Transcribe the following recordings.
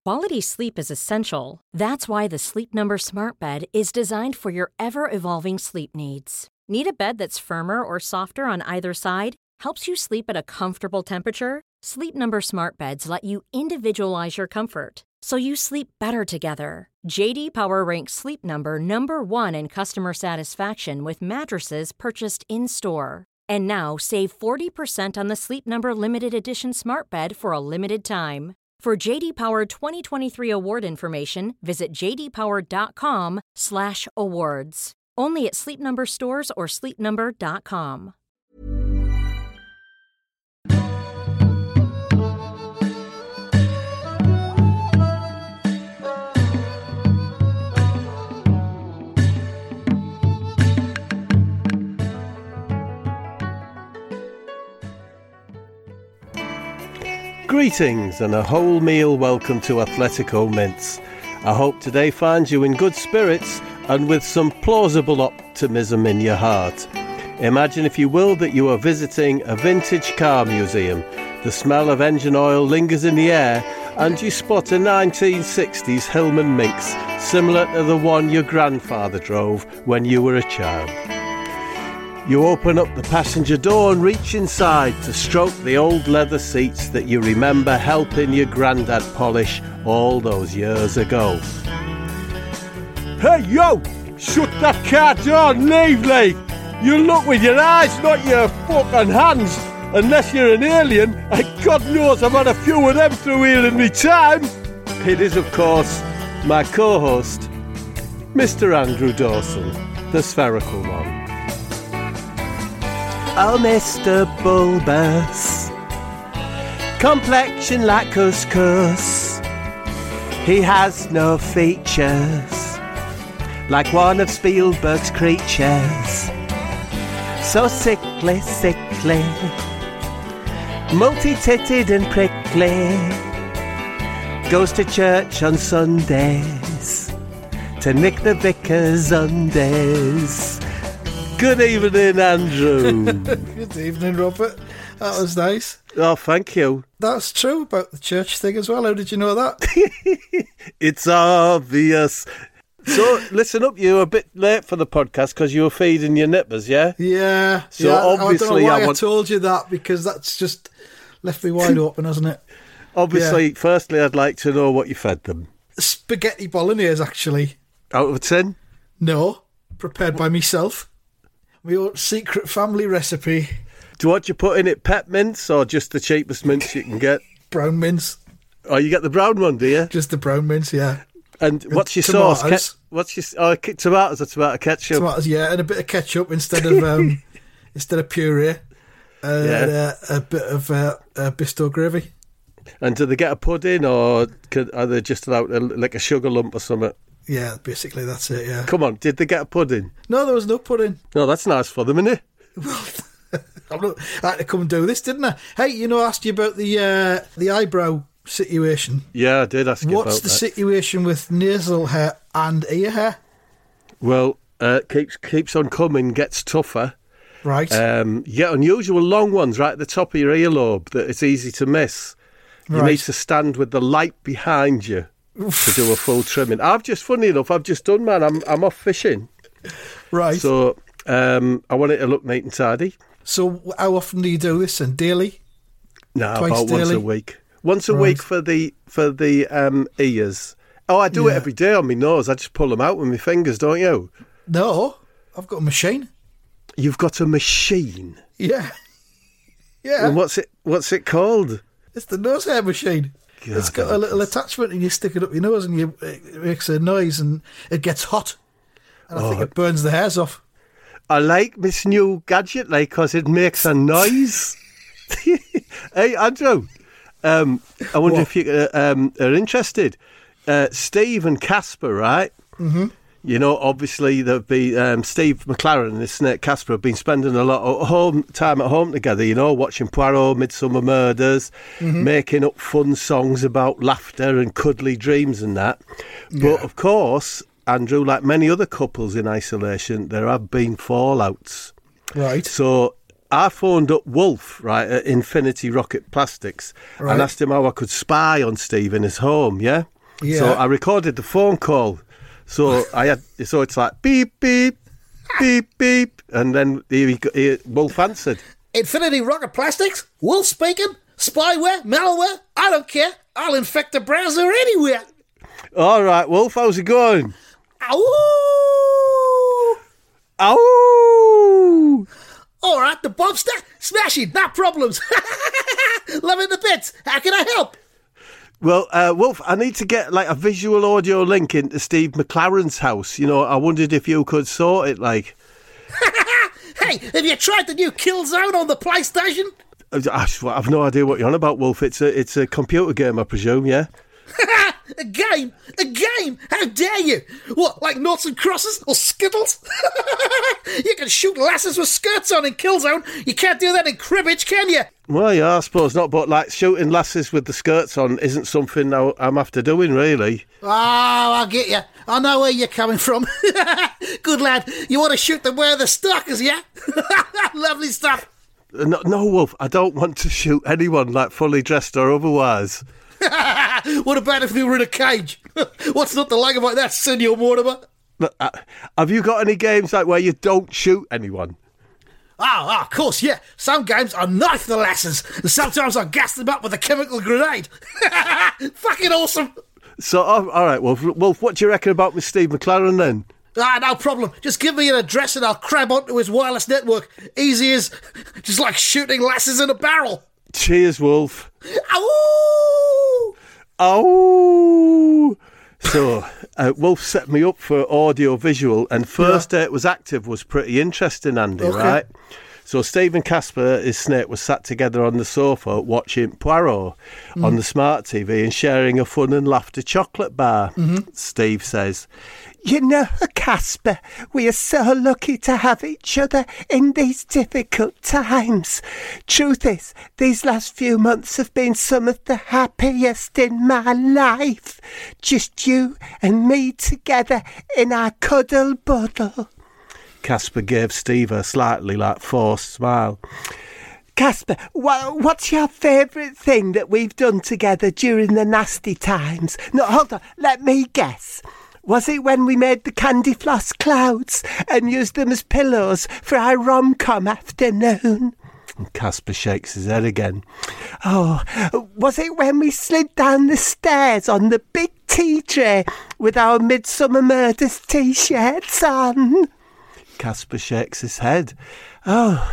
Quality sleep is essential. That's why the Sleep Number Smart Bed is designed for your ever-evolving sleep needs. Need a bed that's firmer or softer on either side? Helps you sleep at a comfortable temperature? Sleep Number Smart Beds let you individualize your comfort, so you sleep better together. J.D. Power ranks Sleep Number number 1 in customer satisfaction with mattresses purchased in-store. And now, save 40% on the Sleep Number Limited Edition Smart Bed for a limited time. For J.D. Power 2023 award information, visit jdpower.com/awards. Only at Sleep Number stores or sleepnumber.com. Greetings and a wholemeal welcome to Athletico Mints. I hope today finds you in good spirits and with some plausible optimism in your heart. Imagine, if you will, that you are visiting a vintage car museum. The smell of engine oil lingers in the air and you spot a 1960s Hillman Minx similar to the one your grandfather drove when you were a child. You open up the passenger door and reach inside to stroke the old leather seats that you remember helping your granddad polish all those years ago. Hey, yo! Shut that car door and leave, like! You look with your eyes, not your fucking hands! Unless you're an alien, and God knows I've had a few of them through here in me time! It is, of course, my co-host, Mr. Andrew Dawson, the spherical one. Oh, Mr. Bulbous, complexion like couscous. He has no features, like one of Spielberg's creatures. So sickly, sickly, multi-titted and prickly. Goes to church on Sundays to nick the vicar's undies. Good evening, Andrew. Good evening, Robert. That was nice. Oh, thank you. That's true about the church thing as well. How did you know that? It's obvious. So, listen up, you were a bit late for the podcast because you were feeding your nippers, yeah? Yeah. So yeah, obviously I don't know why I told you that, because that's just left me wide open, hasn't it? Obviously, Firstly, I'd like to know what you fed them. Spaghetti bolognese, actually. Out of 10? No. Prepared by myself. My own secret family recipe. Do what you put in it, pep mince or just the cheapest mince you can get? Brown mince. Oh, you get the brown one, do you? Just the brown mince, yeah. And what's your tomatoes. sauce? What's your tomatoes or tomato ketchup? Tomatoes, yeah, and a bit of ketchup instead of puree. A bit of Bisto gravy. And do they get a pudding, or are they just allowed like a sugar lump or something? Yeah, basically that's it, yeah. Come on, did they get a pudding? No, there was no pudding. No, that's nice for them, isn't it? Well, I had to come and do this, didn't I? Hey, I asked you about the eyebrow situation. Yeah, I did ask you about that. What's the situation with nasal hair and ear hair? Well, keeps on coming, gets tougher. Right. You get unusual long ones right at the top of your earlobe that it's easy to miss. You need to stand with the light behind you to do a full trimming. Funny enough, I've just done mine. I'm off fishing. Right. So I want it to look neat and tidy. So how often do you do this? And daily? No, Twice about daily? once a week. Once a week for the ears. Oh, I do it every day on my nose. I just pull them out with my fingers, don't you? No, I've got a machine. You've got a machine? Yeah. Yeah. And what's it called? It's the nose hair machine. God, it's got a little attachment and you stick it up your nose and it makes a noise and it gets hot. And I think it burns the hairs off. I like this new gadget, because it makes a noise. Hey, Andrew, I wonder if you are interested. Steve and Casper, right? Mm-hmm. Obviously, there've been Steve McLaren and his snake Casper have been spending a lot of time at home together, watching Poirot, Midsummer Murders, making up fun songs about laughter and cuddly dreams and that. But, of course, Andrew, like many other couples in isolation, there have been fallouts. Right. So I phoned up Wolf, at Infinity Rocket Plastics, and asked him how I could spy on Steve in his home, yeah? Yeah. So I recorded the phone call. So so it's like beep, beep, beep, beep. And then Wolf answered. Infinity Rocket Plastics? Wolf speaking? Spyware? Malware? I don't care. I'll infect the browser anywhere. All right, Wolf, how's it going? Ow! Ow! All right, the Bobster? Smashing, no problems. Loving the bits. How can I help? Well, Wolf, I need to get like a visual audio link into Steve McLaren's house. You know, I wondered if you could sort it, like. Hey, have you tried the new Killzone on the PlayStation? I've no idea what you're on about, Wolf. It's a computer game, I presume, yeah? A game? A game? How dare you? What, like noughts and crosses or skittles? You can shoot lasses with skirts on in Killzone. You can't do that in cribbage, can you? Well, yeah, I suppose not, but like shooting lasses with the skirts on isn't something I'm after doing, really. Oh, I'll get you. I know where you're coming from. Good lad. You want to shoot them where the stockers, yeah? Lovely stuff. No, Wolf, I don't want to shoot anyone, like fully dressed or otherwise. What about if they were in a cage? What's not to like about that, Senor Mortimer? Have you got any games like where you don't shoot anyone? Oh, of course, yeah. Some games I knife the lasses, and sometimes I gas them up with a chemical grenade. Fucking awesome. So, all right, Wolf, what do you reckon about Miss Steve McLaren then? No problem. Just give me an address and I'll crab onto his wireless network. Easy as just like shooting lasses in a barrel. Cheers, Wolf. Ow! Oh! So, Wolf set me up for audio visual, and first day it was active was pretty interesting, Andy, right? So Steve and Casper, his snake, was sat together on the sofa watching Poirot on the smart TV and sharing a fun and laughter chocolate bar. Steve says, "You know, Casper, we are so lucky to have each other in these difficult times. Truth is, these last few months have been some of the happiest in my life. Just you and me together in our cuddle-buddle." Casper gave Steve a slightly forced smile. "Casper, what's your favourite thing that we've done together during the nasty times? No, hold on, let me guess. Was it when we made the candy floss clouds and used them as pillows for our rom-com afternoon?" And Casper shakes his head again. "Oh, was it when we slid down the stairs on the big tea tray with our Midsummer Murders T-shirts on?" Casper shakes his head. "Oh,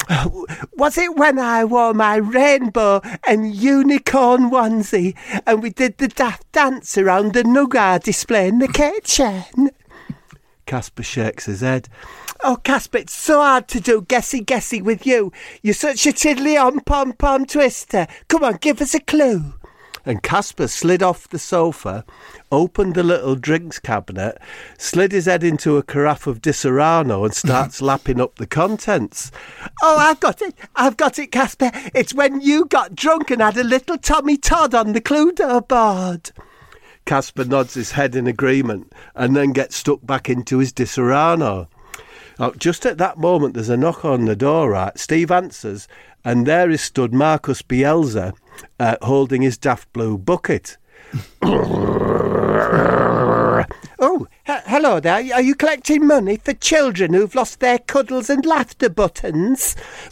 was it when I wore my rainbow and unicorn onesie and we did the daft dance around the nougat display in the kitchen?" Casper shakes his head. "Oh, Casper, it's so hard to do guessy with you. You're such a tiddly-om-pom-pom twister. Come on, give us a clue." And Casper slid off the sofa, opened the little drinks cabinet, slid his head into a carafe of Disaronno and starts lapping up the contents. "Oh, I've got it, Casper. It's when you got drunk and had a little Tommy Todd on the Cluedo board." Casper nods his head in agreement and then gets stuck back into his Disaronno. Just at that moment, there's a knock on the door, right? Steve answers, and there is stood Marcus Bielsa, holding his daft blue bucket. "Oh, hello there. Are you collecting money for children who've lost their cuddles and laughter buttons?"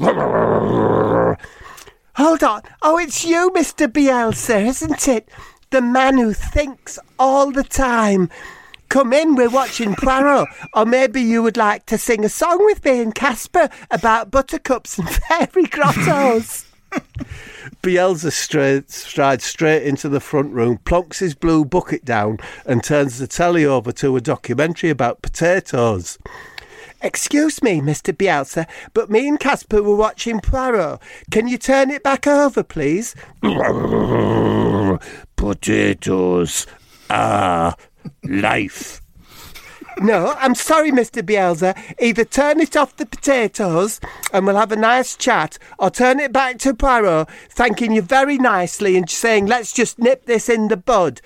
"Hold on. Oh, it's you, Mr. Bielsa, isn't it? The man who thinks all the time. Come in, we're watching Poirot. Or maybe you would like to sing a song with me and Casper about buttercups and fairy grottos." Bielsa strides straight into the front room, plonks his blue bucket down and turns the telly over to a documentary about potatoes. "Excuse me, Mr. Bielsa, but me and Casper were watching Poirot. Can you turn it back over, please?" "Potatoes are life." "No, I'm sorry, Mr. Bielsa. Either turn it off the potatoes and we'll have a nice chat, or turn it back to Poirot, thanking you very nicely and saying, let's just nip this in the bud."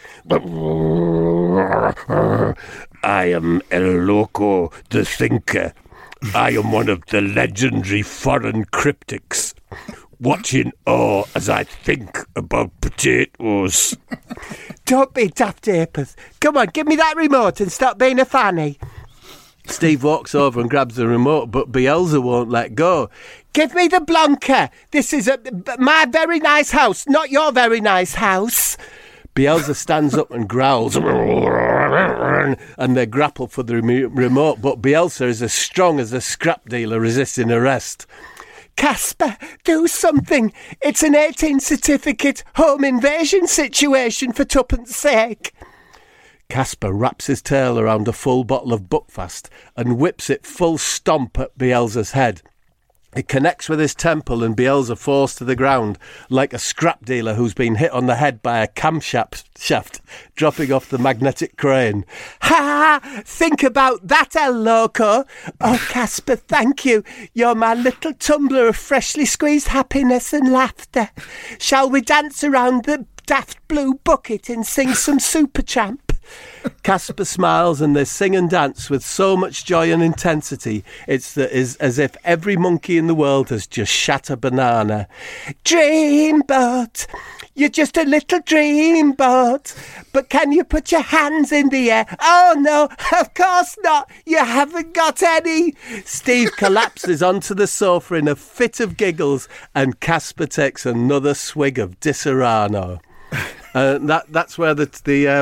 "I am El Loco, the Thinker. I am one of the legendary foreign cryptics. watching awe as I think about potatoes. Don't be daft apers. Come on, give me that remote and stop being a fanny. Steve walks over and grabs the remote, but Bielsa won't let go. Give me the Blanca. This is my very nice house, not your very nice house. Bielsa stands up and growls, and they grapple for the remote, but Bielsa is as strong as a scrap dealer resisting arrest. Casper, do something. It's an 18 certificate home invasion situation, for tuppence sake. Casper wraps his tail around a full bottle of Buckfast and whips it full stomp at Bielsa's head. It connects with his temple and Bielsa falls to the ground like a scrap dealer who's been hit on the head by a camshaft dropping off the magnetic crane. Ha! Think about that, El Loco. Oh, Casper, thank you. You're my little tumbler of freshly squeezed happiness and laughter. Shall we dance around the daft blue bucket and sing some Supertramp? Casper smiles and they sing and dance with so much joy and intensity. It's as if every monkey in the world has just shat a banana. Dreamboat, you're just a little dreamboat. But can you put your hands in the air? Oh no, of course not. You haven't got any. Steve collapses onto the sofa in a fit of giggles and Casper takes another swig of Disaronno. That's where the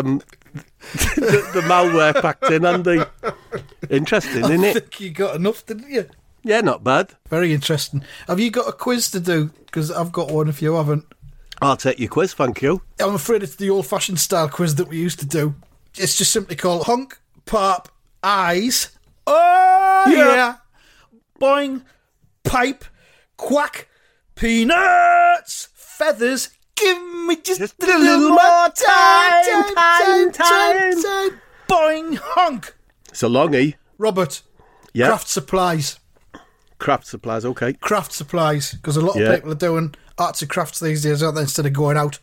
malware packed in, Andy. Interesting, isn't it? I think you got enough, didn't you? Yeah, not bad. Very interesting. Have you got a quiz to do? Because I've got one if you haven't. I'll take your quiz, thank you. I'm afraid it's the old-fashioned style quiz that we used to do. It's just simply called Honk, Pop, Eyes. Oh, yeah. Boing, Pipe, Quack, Peanuts, Feathers. Give me just a little more time. Boing, honk. It's a longie. Robert. Yeah. Craft supplies. Craft supplies, okay. Craft supplies, because a lot of people are doing arts and crafts these days, aren't they, instead of going out.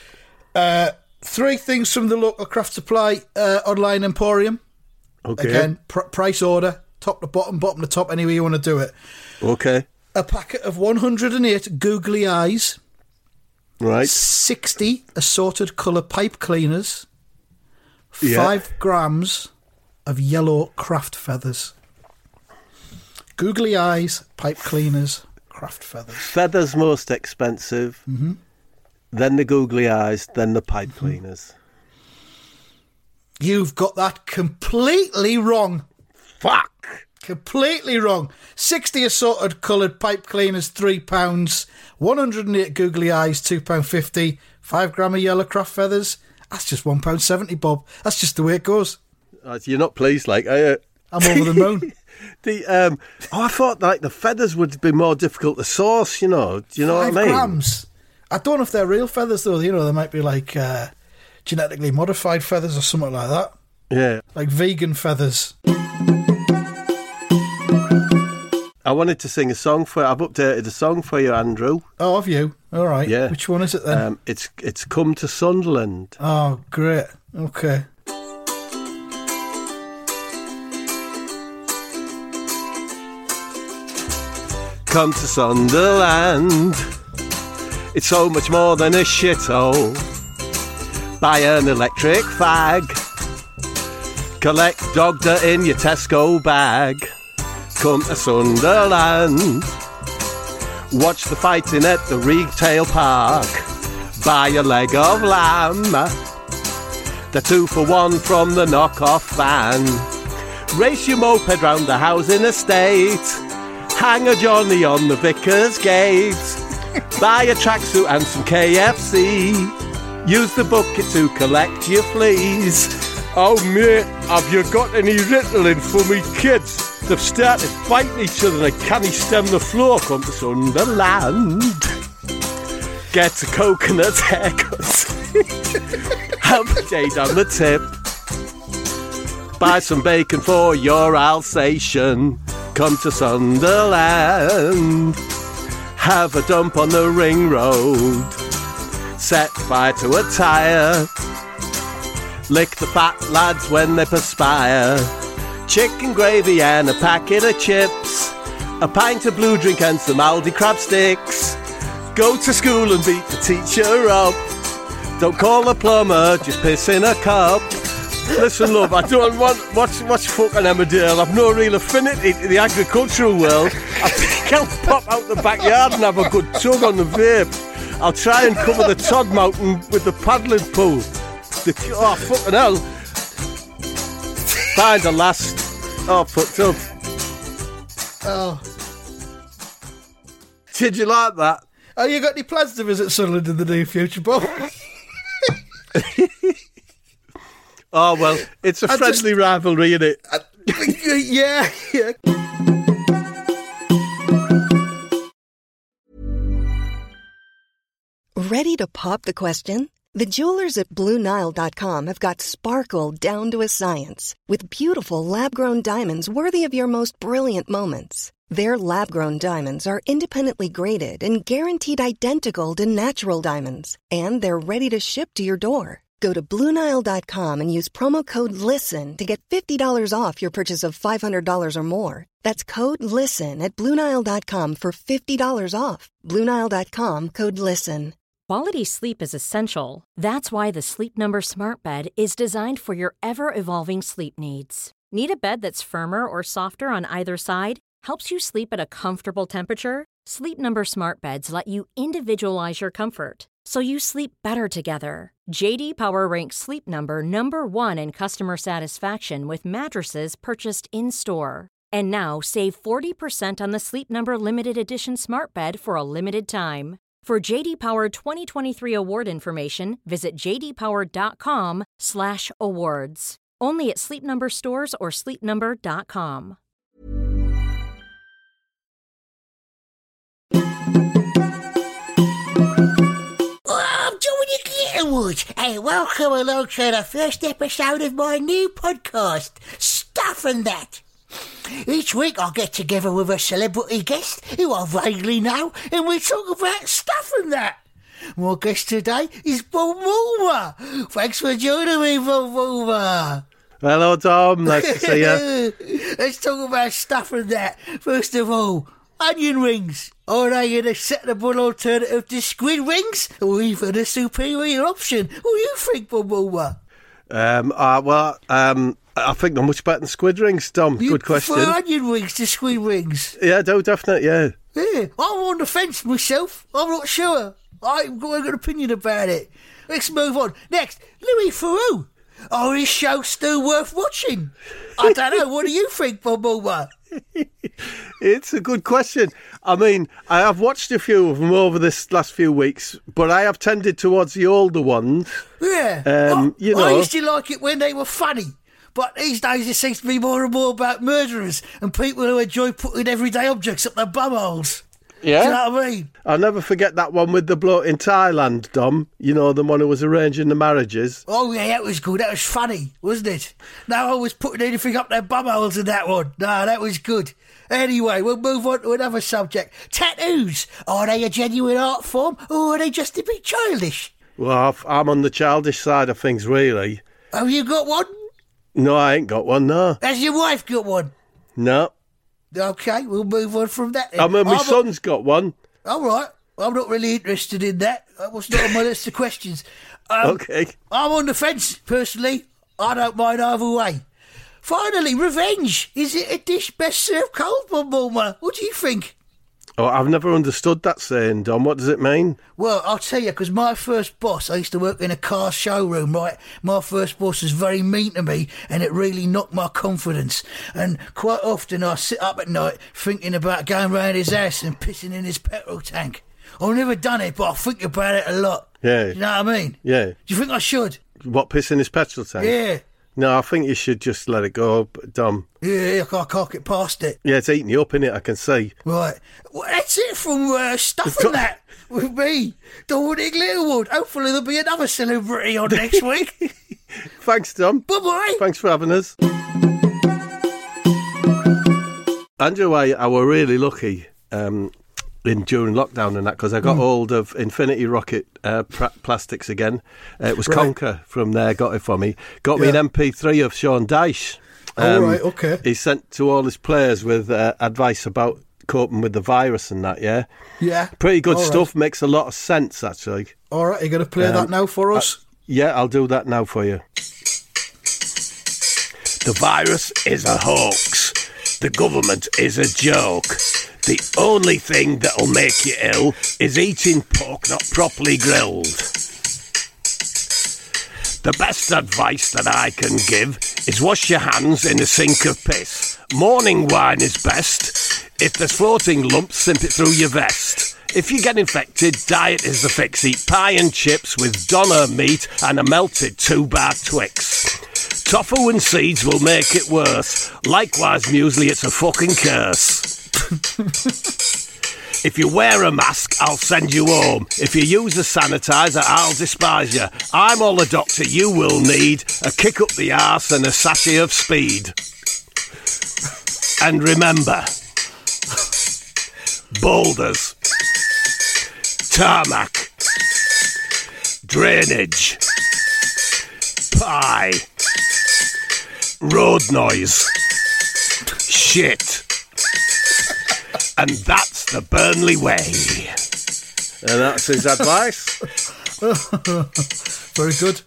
3 things from the local craft supply online emporium. Okay. Again, price order, top to bottom, bottom to top, any way you want to do it. Okay. A packet of 108 googly eyes. Right. 60 assorted colour pipe cleaners. 5 grams of yellow craft feathers. Googly eyes, pipe cleaners, craft feathers. Feathers most expensive. Mm-hmm. Then the googly eyes, then the pipe cleaners. You've got that completely wrong. Fuck! Completely wrong. 60 assorted coloured pipe cleaners, £3. 108 googly eyes, £2.50. 5 gram of yellow craft feathers. That's just £1.70, Bob. That's just the way it goes. You're not pleased, like, I'm over the moon. I thought like the feathers would be more difficult to source. You know, do you know what I mean? 5 grams. I don't know if they're real feathers though. You know, they might be like genetically modified feathers or something like that. Yeah, like vegan feathers. I wanted to sing a song for you. I've updated a song for you, Andrew. Oh, have you? All right. Yeah. Which one is it then? It's Come to Sunderland. Oh, great. Okay. Come to Sunderland. It's so much more than a shithole. Buy an electric fag. Collect dog dirt in your Tesco bag. Come to Sunderland. Watch the fighting at the Retail Park. Buy a leg of lamb. The 2 for 1 from the knockoff van. Race your moped round the housing estate. Hang a Johnny on the vicar's gate. Buy a tracksuit and some KFC. Use the bucket to collect your fleas. Oh mate, have you got any ritalin for me kids? They've started fighting each other and can't stem the floor. Come to Sunderland. Get a coconut haircut. Have a jade on the tip. Buy some bacon for your Alsatian. Come to Sunderland. Have a dump on the ring road. Set fire to a tyre. Lick the fat lads when they perspire. Chicken gravy and a packet of chips. A pint of blue drink and some Aldi crab sticks. go to school and beat the teacher up. Don't call a plumber, just piss in a cup. Listen, love, I don't want... What's fucking Emmerdale? I've no real affinity to the agricultural world. I think I'll pop out the backyard and have a good tug on the vape. I'll try and cover the Todd Mountain with the paddling pool. Oh, fucking hell. Find the last. Oh, fucked up. Oh. Did you like that? Oh, you got any plans to visit Sunderland in the near future, Bob? Oh, well, it's a friendly rivalry, isn't it? Yeah. Ready to pop the question? The jewelers at BlueNile.com have got sparkle down to a science with beautiful lab-grown diamonds worthy of your most brilliant moments. Their lab-grown diamonds are independently graded and guaranteed identical to natural diamonds, and they're ready to ship to your door. Go to BlueNile.com and use promo code LISTEN to get $50 off your purchase of $500 or more. That's code LISTEN at BlueNile.com for $50 off. BlueNile.com, code LISTEN. Quality sleep is essential. That's why the Sleep Number Smart Bed is designed for your ever-evolving sleep needs. Need a bed that's firmer or softer on either side? Helps you sleep at a comfortable temperature? Sleep Number Smart Beds let you individualize your comfort, so you sleep better together. J.D. Power ranks Sleep Number number 1 in customer satisfaction with mattresses purchased in-store. And now, save 40% on the Sleep Number Limited Edition Smart Bed for a limited time. For J.D. Power 2023 award information, visit jdpower.com/awards. Only at Sleep Number stores or sleepnumber.com. I'm Johnny Glitterwood, and welcome along to the first episode of my new podcast, Stuff and That. Each week I get together with a celebrity guest who I vaguely know, and we talk about stuff and that. My guest today is Bob Mulmer. Thanks for joining me, Bob Mulmer. Hello, Tom. Nice to see you. Let's talk about stuff and that. First of all, onion rings. Are they an acceptable alternative to squid rings, or even a superior option? What do you think, Bob Mulmer? I think they're much better than squid rings, Tom. Good question. You prefer onion rings to squid rings? Yeah, definitely, yeah. Yeah, I'm on the fence myself. I'm not sure. I've got a good opinion about it. Let's move on. Next, Louis Theroux. Are his shows still worth watching? I don't know. What do you think, Bob Mulmer? It's a good question. I mean, I have watched a few of them over this last few weeks, but I have tended towards the older ones. Yeah. I used to like it when they were funny. But these days it seems to be more and more about murderers and people who enjoy putting everyday objects up their bumholes. Yeah? Do you know what I mean? I'll never forget that one with the bloke in Thailand, Dom. You know, the one who was arranging the marriages. Oh, yeah, that was good. That was funny, wasn't it? No one was putting anything up their bumholes in that one. No, that was good. Anyway, we'll move on to another subject. Tattoos. Are they a genuine art form, or are they just a bit childish? Well, I'm on the childish side of things, really. Have you got one? No, I ain't got one, no. Has your wife got one? No. OK, we'll move on from that then. I mean, my son's got one. All right. I'm not really interested in that. That was not on my list of questions. OK. I'm on the fence, personally. I don't mind either way. Finally, revenge. Is it a dish best served cold, Bob Mulmer? What do you think? Oh, I've never understood that saying, Dom. What does it mean? Well, I'll tell you, because my first boss, I used to work in a car showroom, right? My first boss was very mean to me, and it really knocked my confidence. And quite often I sit up at night thinking about going round his house and pissing in his petrol tank. I've never done it, but I think about it a lot. Yeah. You know what I mean? Yeah. Do you think I should? What, piss in his petrol tank? Yeah. No, I think you should just let it go, Dom. Yeah, I can't get past it. Yeah, it's eating you up, innit? I can see. Right. Well, that's it from Stuff and That with me, Dominic Littlewood. Hopefully there'll be another celebrity on next week. Thanks, Dom. Bye-bye. Thanks for having us. Andrew, I were really lucky during lockdown and that, because I got hold of Infinity Rocket plastics again. It was Conker from there, got it for me. Got me an MP3 of Sean Dyche. Right, okay. He sent to all his players with advice about coping with the virus and that, yeah? Yeah. Pretty good All stuff, right. makes a lot of sense, actually. All right, you're going to play that now for us? Yeah, I'll do that now for you. The virus is a hoax. The government is a joke. The only thing that'll make you ill is eating pork not properly grilled. The best advice that I can give is wash your hands in a sink of piss. Morning wine is best. If there's floating lumps, simp it through your vest. If you get infected, diet is the fix. Eat pie and chips with doner meat and a melted 2-bar Twix. Tofu and seeds will make it worse. Likewise, muesli, it's a fucking curse. If you wear a mask, I'll send you home. If you use a sanitizer, I'll despise you. I'm all the doctor you will need. A kick up the arse and a sachet of speed. And remember, boulders, tarmac, drainage, pie, road noise, shit. And that's the Burnley way. And that's his advice. Very good.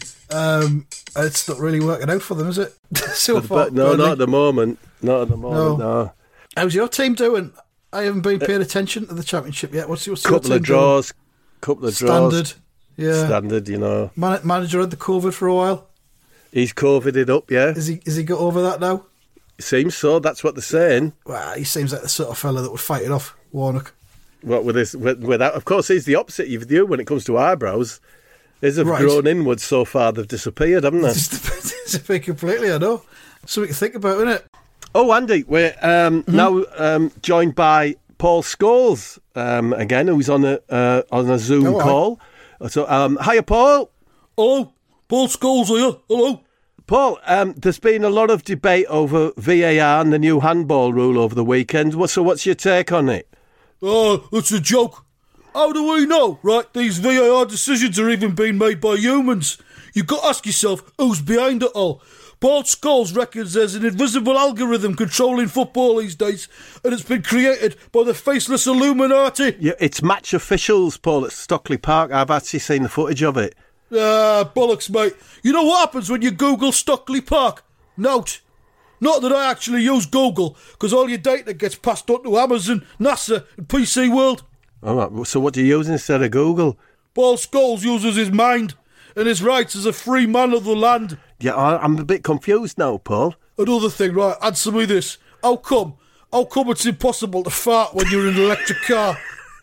It's not really working out for them, is it? So far, No, Burnley. not at the moment. Not at the moment, no. How's your team doing? I haven't been paying attention to the championship yet. What's your Couple team of draws. Couple of doing? draws. Standard. Yeah. Standard, you know. Manager had the COVID for a while. He's COVID'd up, yeah. Is he got over that now? Seems so. That's what they're saying. Well, he seems like the sort of fella that would fight it off, Warnock. What with this? Without, of course, he's the opposite of you when it comes to eyebrows. His have grown inwards so far; they've disappeared, haven't they? Disappeared completely. I know. Something to think about, isn't it? Oh, Andy, we're now joined by Paul Scholes again, who's on a Zoom call. So, hiya, Paul. Hello, Paul Scholes here. Hello. Paul, there's been a lot of debate over VAR and the new handball rule over the weekend. So what's your take on it? It's a joke. How do we know, right? These VAR decisions are even being made by humans. You've got to ask yourself, who's behind it all? Paul Scholes reckons there's an invisible algorithm controlling football these days, and it's been created by the faceless Illuminati. Yeah, it's match officials, Paul, at Stockley Park. I've actually seen the footage of it. Bollocks, mate. You know what happens when you Google Stockley Park? Note. Not that I actually use Google, because all your data gets passed on to Amazon, NASA, and PC World. All right, so what do you use instead of Google? Paul Scholes uses his mind and his rights as a free man of the land. Yeah, I'm a bit confused now, Paul. Another thing, right, answer me this. How come it's impossible to fart when you're in an electric car?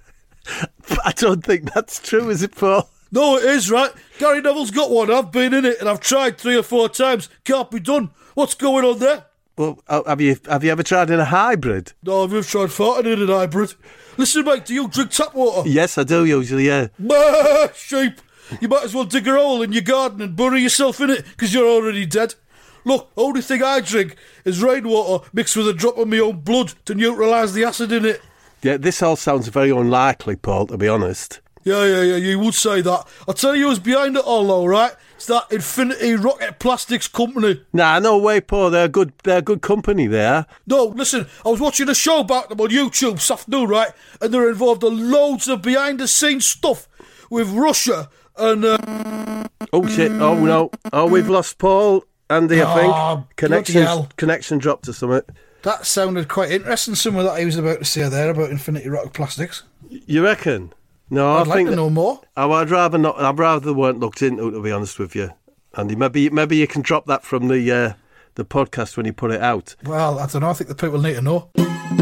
I don't think that's true, is it, Paul? No, it is, right? Gary Neville's got one. I've been in it and I've tried 3 or 4 times. Can't be done. What's going on there? Well, have you ever tried in a hybrid? No, I've never tried farting in an hybrid. Listen, mate, do you drink tap water? Yes, I do usually, yeah. Bah, sheep. You might as well dig a hole in your garden and bury yourself in it, because you're already dead. Look, only thing I drink is rainwater mixed with a drop of my own blood to neutralise the acid in it. Yeah, this all sounds very unlikely, Paul, to be honest. Yeah, you would say that. I'll tell you who's behind it all, though, right? It's that Infinity Rocket Plastics company. Nah, no way, Paul. They're good company, they are. No, listen, I was watching a show about them on YouTube this afternoon, right? And they're involved in loads of behind-the-scenes stuff with Russia and... Oh, shit. Oh, no. Oh, we've lost Paul, Andy, I think. Connection dropped or something. That sounded quite interesting, some of that he was about to say there about Infinity Rocket Plastics. You reckon? No, I'd like to know more. Oh, I'd rather not. I'd rather they weren't looked into, to be honest with you, Andy. Maybe you can drop that from the podcast when you put it out. Well, I don't know. I think the people need to know.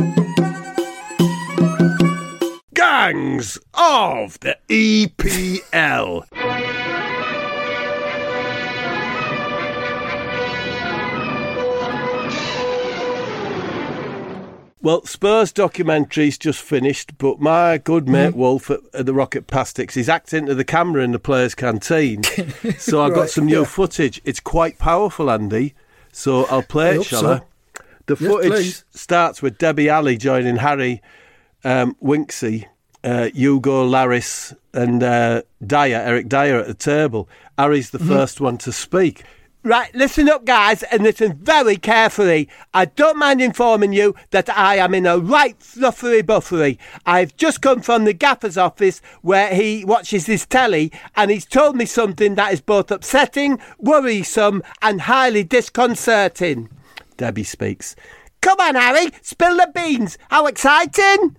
Gangs of the EPL. Well, Spurs documentary's just finished, but my good mate Wolf at the Rocket Plastics, he's acting to the camera in the players' canteen. So I've got some new footage. It's quite powerful, Andy. So I'll play it, shall I? The footage starts with Debbie Alley joining Harry Winksy, Hugo Laris and Eric Dyer at the table. Harry's the first one to speak. Right, listen up, guys, and listen very carefully. I don't mind informing you that I am in a right fluffery buffery. I've just come from the gaffer's office where he watches his telly, and he's told me something that is both upsetting, worrisome, and highly disconcerting. Debbie speaks. Come on, Harry, spill the beans. How exciting!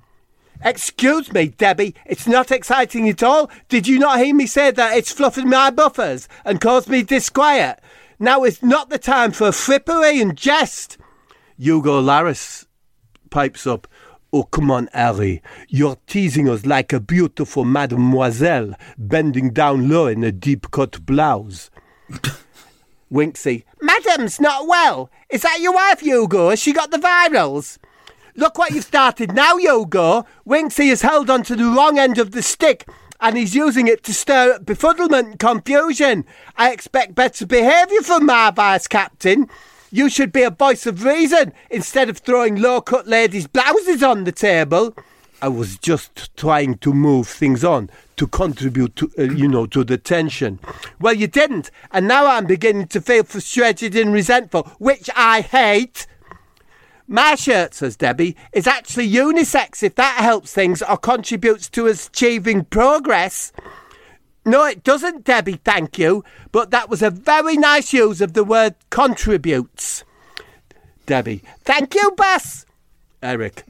Excuse me, Debbie, it's not exciting at all. Did you not hear me say that it's fluffing my buffers and caused me disquiet? Now is not the time for frippery and jest. Hugo Laris pipes up. Oh, come on, Harry. You're teasing us like a beautiful mademoiselle bending down low in a deep-cut blouse. Winksy. Madam's not well. Is that your wife, Hugo? Has she got the virals? Look what you've started now, Hugo. Winksy has held onto the wrong end of the stick and he's using it to stir up befuddlement and confusion. I expect better behaviour from my vice captain. You should be a voice of reason instead of throwing low-cut ladies' blouses on the table. I was just trying to move things on to contribute to, to the tension. Well, you didn't, and now I'm beginning to feel frustrated and resentful, which I hate. My shirt, says Debbie, is actually unisex if that helps things or contributes to us achieving progress. No, it doesn't, Debbie, thank you. But that was a very nice use of the word contributes. Debbie, thank you, boss. Eric.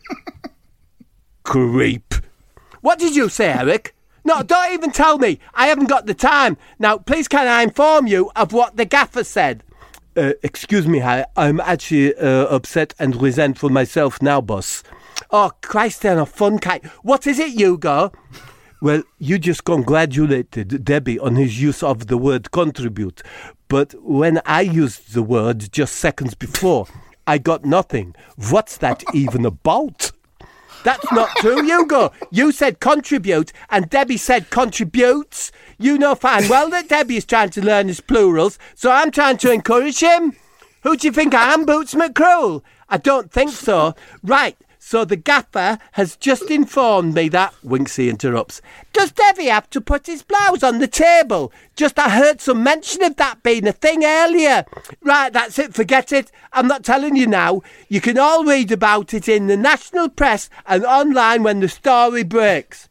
Creep. What did you say, Eric? No, don't even tell me. I haven't got the time. Now, please can I inform you of what the gaffer said? Excuse me, Harry. I'm actually upset and resentful myself now, boss. Oh, Christ, they're a fun kite. What is it, Hugo? Well, you just congratulated Debbie on his use of the word contribute. But when I used the word just seconds before, I got nothing. What's that even about? That's not true, Hugo. You said contribute and Debbie said contributes. You know fine well that Debbie is trying to learn his plurals, so I'm trying to encourage him. Who do you think I am, Boots McCruel? I don't think so. Right, so the gaffer has just informed me that... Winksy interrupts. Does Debbie have to put his blouse on the table? Just I heard some mention of that being a thing earlier. Right, that's it, forget it. I'm not telling you now. You can all read about it in the national press and online when the story breaks.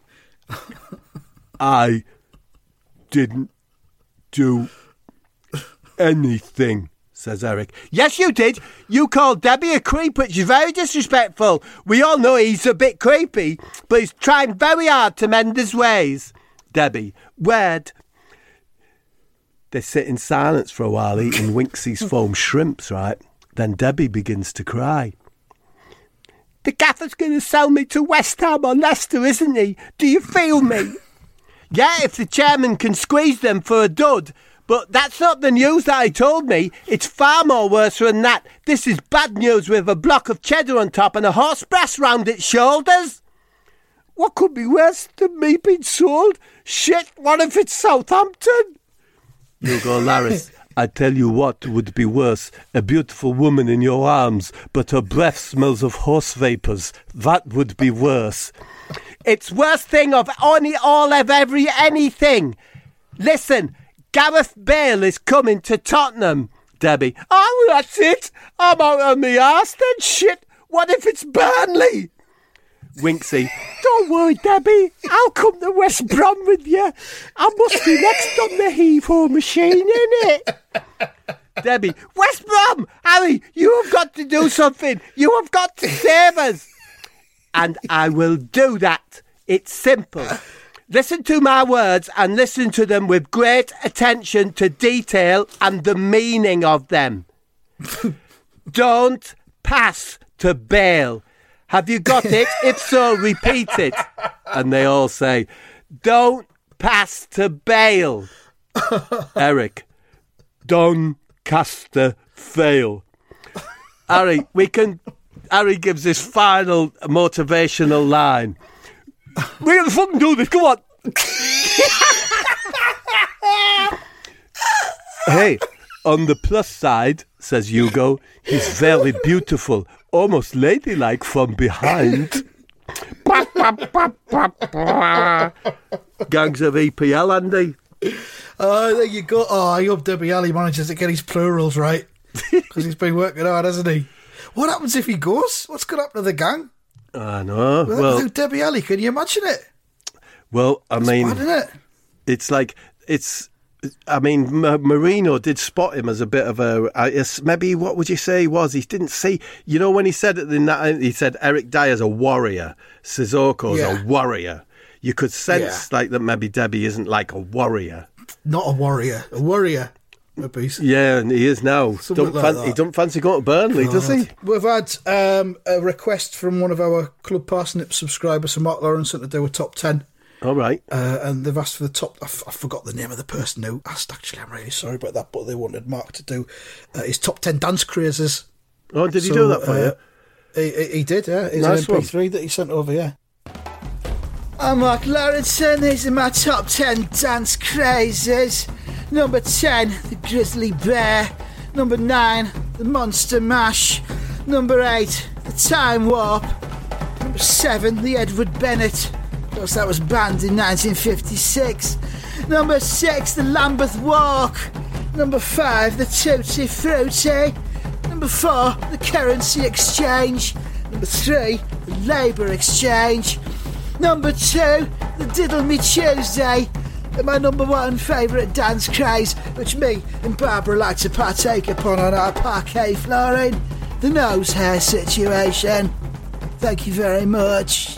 I didn't do anything, says Eric. Yes, you did. You called Debbie a creep, which is very disrespectful. We all know he's a bit creepy, but he's trying very hard to mend his ways. Debbie, word. They sit in silence for a while, eating Winksy's foam shrimps, right? Then Debbie begins to cry. The gaffer's going to sell me to West Ham or Leicester, isn't he? Do you feel me? Yeah, if the chairman can squeeze them for a dud. But that's not the news that he told me. It's far more worse than that. This is bad news with a block of cheddar on top and a horse brass round its shoulders. What could be worse than me being sold? Shit, what if it's Southampton? Hugo Laris, I tell you what would be worse. A beautiful woman in your arms, but her breath smells of horse vapours. That would be worse. It's worst thing of anything. Listen, Gareth Bale is coming to Tottenham. Debbie, oh, that's it. I'm out on my arse then, shit. What if it's Burnley? Winksy, don't worry, Debbie. I'll come to West Brom with you. I must be next on the heave-ho machine, innit? Debbie, West Brom! Harry, you have got to do something. You have got to save us. And I will do that. It's simple. Listen to my words and listen to them with great attention to detail and the meaning of them. Don't pass to Bale. Have you got it? If so, repeat it. And they all say, don't pass to Bale. Eric, Doncaster fail. Harry gives this final motivational line. We're going to fucking do this, come on. Hey, on the plus side, says Hugo, he's very beautiful, almost ladylike from behind. Gangs of EPL, Andy. Oh, there you go. Oh, I hope Debbie Alley manages to get his plurals right. Because he's been working hard, hasn't he? What happens if he goes? What's going to happen to the gang? I know. Without Debbie Alley, can you imagine it? Well, I mean, bad, isn't it? It's like, I mean, Marino did spot him as a bit of maybe what would you say he was? He didn't see, you know, when he said it in that, he said Eric Dyer's a warrior, Sissoko's a warrior. You could sense like that maybe Debbie isn't like a warrior. Not a warrior, a warrior. Yeah, and he is now. He don't fancy going to Burnley, does he? We've had a request from one of our Club Parsnip subscribers, Mark Lawrenson, to do a top 10. All right. And they've asked for the top... I forgot the name of the person who asked, actually. I'm really sorry about that, but they wanted Mark to do his top 10 dance crazes. Oh, did he do that for you? He did, yeah. It's nice an MP3 that he sent over, yeah. I'm Mark Lawrenson. These are my top 10 dance crazes. Number 10, the Grizzly Bear. Number 9, the Monster Mash. Number 8, the Time Warp. Number 7, the Edward Bennett. Of course, that was banned in 1956. Number 6, the Lambeth Walk. Number 5, the Tutti Frutti. Number 4, the Currency Exchange. Number 3, the Labour Exchange. Number 2, the Diddle Me Tuesday. And my number 1 favourite dance craze, which me and Barbara like to partake upon on our parquet flooring, the nose hair situation. Thank you very much.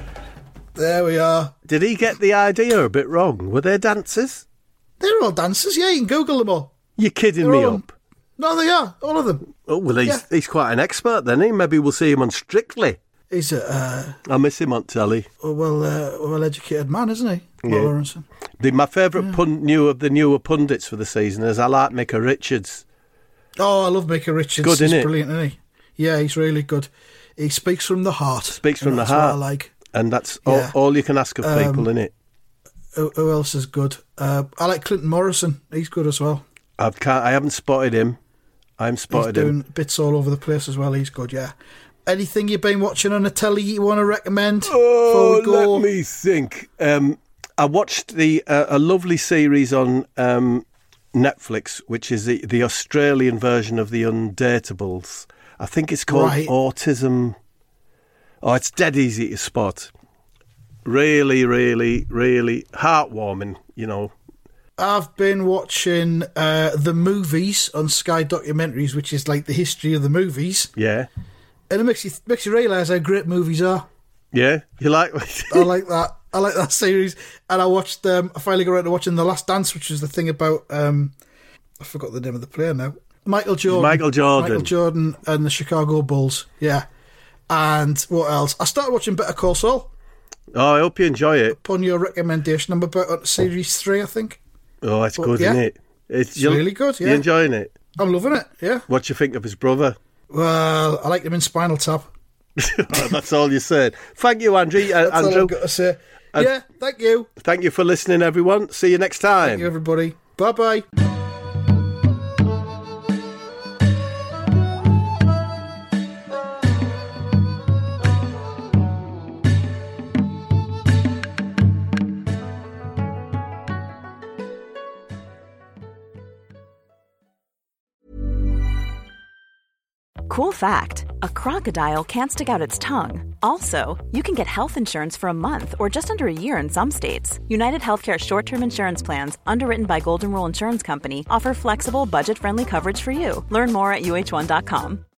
There we are. Did he get the idea a bit wrong? Were they dancers? They're all dancers, yeah, you can Google them all. You're kidding me up. No, they are, all of them. Oh, well, he's quite an expert then, eh? Maybe we'll see him on Strictly. He's a... I miss him on telly. A well-educated man, isn't he? Yeah. My favourite newer pundits for the season is I like Micah Richards. Oh, I love Micah Richards. Good, he's isn't brilliant, isn't he? Yeah, he's really good. He speaks from the heart. Speaks from the heart. What I like. And that's all you can ask of people, innit? Who else is good? I like Clinton Morrison. He's good as well. I haven't spotted him. He's doing bits all over the place as well. He's good, yeah. Anything you've been watching on the telly you want to recommend? Oh, let me think. I watched a lovely series on Netflix, which is the Australian version of The Undateables. I think it's called Autism. Oh, it's dead easy to spot. Really, really, really heartwarming, you know. I've been watching the movies on Sky Documentaries, which is like the history of the movies. Yeah. And it makes you realise how great movies are. Yeah? You like I like that. I like that series. And I watched, I finally got around to watching The Last Dance, which is the thing about, I forgot the name of the player now. Michael Jordan and the Chicago Bulls. Yeah. And what else? I started watching Better Call Saul. Oh, I hope you enjoy it. Upon your recommendation, I'm about on series 3, I think. Oh, it's good, isn't it? It's really good, yeah. You enjoying it? I'm loving it, yeah. What do you think of his brother? Well, I like him in Spinal Tap. That's all you said. Thank you, Andrew. That's all I've got to say. Yeah, thank you. Thank you for listening, everyone. See you next time. Thank you, everybody. Bye-bye. Cool fact, a crocodile can't stick out its tongue. Also, you can get health insurance for a month or just under a year in some states. United Healthcare short-term insurance plans, underwritten by Golden Rule Insurance Company, offer flexible, budget-friendly coverage for you. Learn more at uh1.com.